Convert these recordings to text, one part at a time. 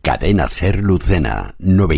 Cadena Ser Lucena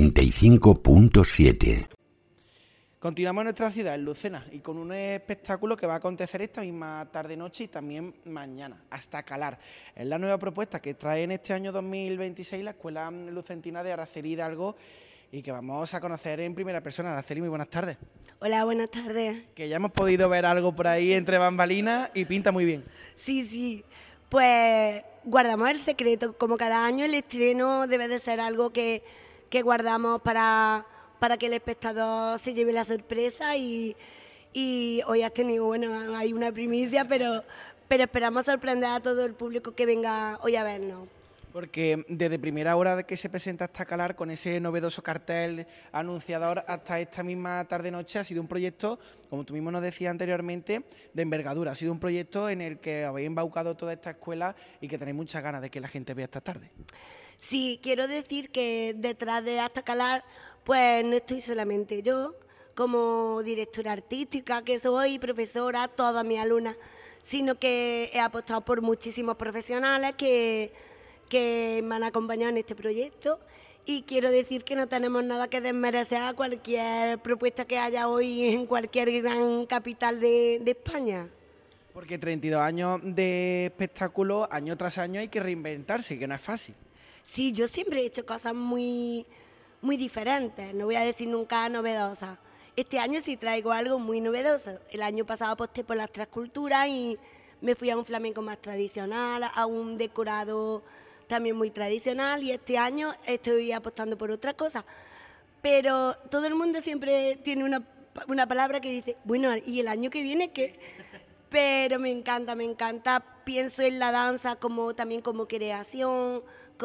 95.7. Continuamos en nuestra ciudad, en Lucena, y con un espectáculo que va a acontecer esta misma tarde-noche y también mañana, hasta Calar. Es la nueva propuesta que trae en este año 2026 la Escuela Lucentina de Araceli Hidalgo y que vamos a conocer en primera persona. Araceli, muy buenas tardes. Hola, buenas tardes. Que ya hemos podido ver algo por ahí entre bambalinas y pinta muy bien. Sí, pues guardamos el secreto. Como cada año el estreno debe de ser algo que guardamos para que el espectador se lleve la sorpresa y hoy has tenido, bueno, hay una primicia, pero esperamos sorprender a todo el público que venga hoy a vernos. Porque desde primera hora de que se presenta hasta Calar, con ese novedoso cartel anunciador hasta esta misma tarde-noche, ha sido un proyecto, como tú mismo nos decías anteriormente, de envergadura. Ha sido un proyecto en el que habéis embaucado toda esta escuela y que tenéis muchas ganas de que la gente vea esta tarde. Sí, quiero decir que detrás de Hasta Calar, pues no estoy solamente yo, como directora artística que soy, profesora, todas mis alumnas, sino que he apostado por muchísimos profesionales que me han acompañado en este proyecto, y quiero decir que no tenemos nada que desmerecer a cualquier propuesta que haya hoy en cualquier gran capital de España. Porque 32 años de espectáculo, año tras año hay que reinventarse, que no es fácil. Sí, yo siempre he hecho cosas muy diferentes, no voy a decir nunca novedosas. Este año sí traigo algo muy novedoso. El año pasado aposté por las tres culturas y me fui a un flamenco más tradicional, a un decorado también muy tradicional, y este año estoy apostando por otra cosa. Pero todo el mundo siempre tiene una palabra que dice, bueno, ¿y el año que viene qué? Pero me encanta, pienso en la danza también como creación,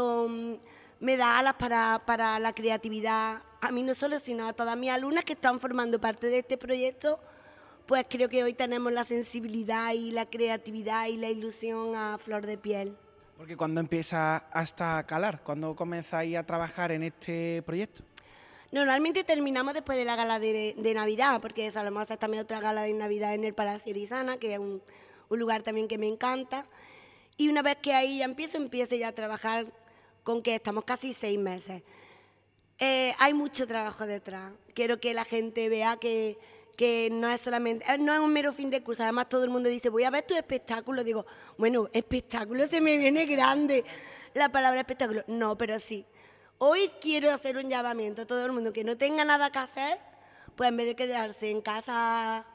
me da alas para la creatividad, a mí no solo, sino a todas mis alumnas que están formando parte de este proyecto. Pues creo que hoy tenemos la sensibilidad y la creatividad y la ilusión a flor de piel. Porque cuando empieza hasta Calar, ¿cuándo comenzáis a trabajar en este proyecto? Normalmente terminamos después de la gala de Navidad, porque solemos hacer también otra gala de Navidad en el Palacio Orizana, que es un lugar también que me encanta. Y una vez que ahí ya empiezo ya a trabajar, con que estamos casi 6 meses. Hay mucho trabajo detrás. Quiero que la gente vea que no es solamente, no es un mero fin de curso. Además todo el mundo dice, voy a ver tu espectáculo. Digo, bueno, espectáculo se me viene grande la palabra espectáculo. No, pero sí. Hoy quiero hacer un llamamiento a todo el mundo que no tenga nada que hacer, pues en vez de quedarse en casa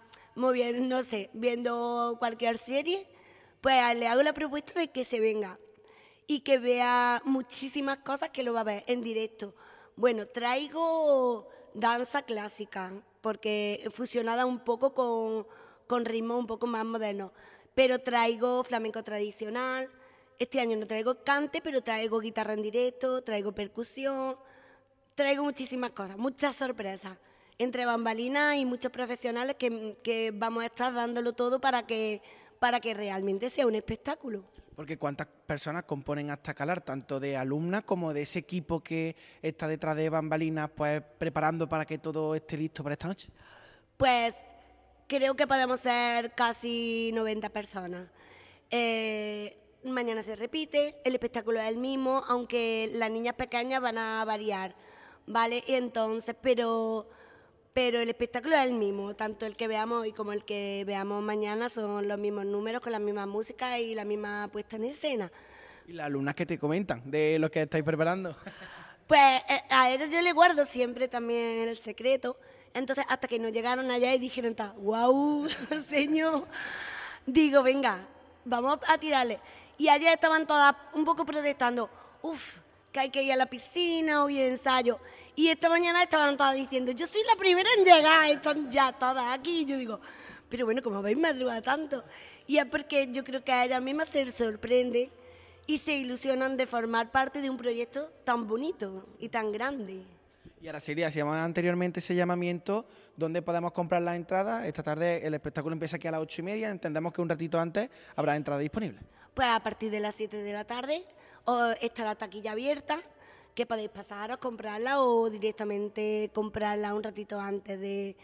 viendo cualquier serie, pues le hago la propuesta de que se venga y que vea muchísimas cosas, que lo va a ver en directo. Bueno, traigo danza clásica, porque fusionada un poco con ritmos un poco más modernos, pero traigo flamenco tradicional. Este año no traigo cante, pero traigo guitarra en directo, traigo percusión, traigo muchísimas cosas, muchas sorpresas, entre bambalinas y muchos profesionales que vamos a estar dándolo todo para que realmente sea un espectáculo. Porque ¿cuántas personas componen hasta Calar, tanto de alumnas como de ese equipo que está detrás de bambalinas, pues preparando para que todo esté listo para esta noche? Pues creo que podemos ser casi 90 personas. Mañana se repite, el espectáculo es el mismo, aunque las niñas pequeñas van a variar, ¿vale? Y entonces, pero el espectáculo es el mismo, tanto el que veamos hoy como el que veamos mañana son los mismos números, con la misma música y la misma puesta en escena. ¿Y las alumnas que te comentan de lo que estáis preparando? Pues a ellos yo les guardo siempre también el secreto. Entonces, hasta que nos llegaron allá y dijeron, ¡guau, señor! Digo, venga, vamos a tirarle. Y ayer estaban todas un poco protestando, que hay que ir a la piscina, hoy ensayo. Y esta mañana estaban todas diciendo, yo soy la primera en llegar, están ya todas aquí. Y yo digo, pero bueno, ¿cómo veis madrugar tanto? Y es porque yo creo que a ellas mismas se sorprende y se ilusionan de formar parte de un proyecto tan bonito y tan grande. Y ahora sería, hacíamos anteriormente ese llamamiento, ¿dónde podemos comprar las entradas? Esta tarde el espectáculo empieza aquí a las 8:30, entendemos que un ratito antes habrá entradas disponibles. Pues a partir de las 7 de la tarde está la taquilla abierta, que podéis pasaros, comprarla o directamente comprarla un ratito antes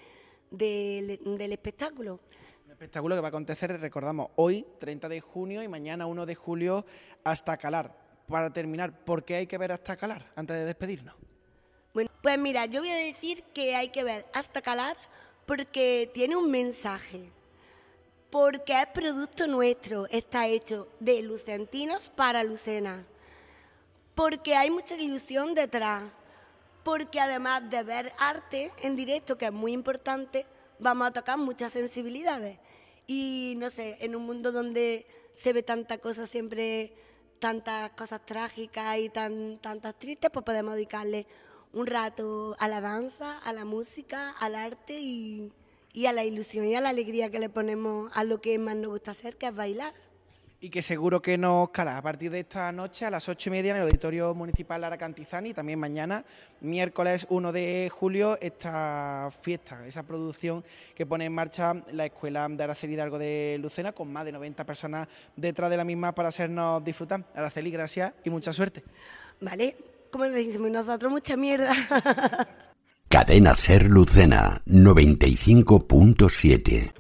del espectáculo. Un espectáculo que va a acontecer, recordamos, hoy 30 de junio y mañana 1 de julio hasta Calar. para terminar, ¿por qué hay que ver hasta Calar antes de despedirnos? Bueno, pues mira, yo voy a decir que hay que ver hasta Calar porque tiene un mensaje, porque es producto nuestro, está hecho de lucentinos para Lucena, porque hay mucha ilusión detrás, porque además de ver arte en directo, que es muy importante, vamos a tocar muchas sensibilidades. Y no sé, en un mundo donde se ve tanta cosa, siempre tantas cosas trágicas y tantas tristes, pues podemos dedicarle un rato a la danza, a la música, al arte y a la ilusión y a la alegría que le ponemos a lo que más nos gusta hacer, que es bailar. Y que seguro que nos cala a partir de esta noche a las 8:30 en el Auditorio Municipal Lara Cantizani, y también mañana, miércoles 1 de julio, esta fiesta, esa producción que pone en marcha la Escuela de Araceli Hidalgo de Lucena, con más de 90 personas detrás de la misma para hacernos disfrutar. Araceli, gracias y mucha suerte. ¿Vale? Como decimos nosotros, mucha mierda. Cadena Ser Lucena 95.7.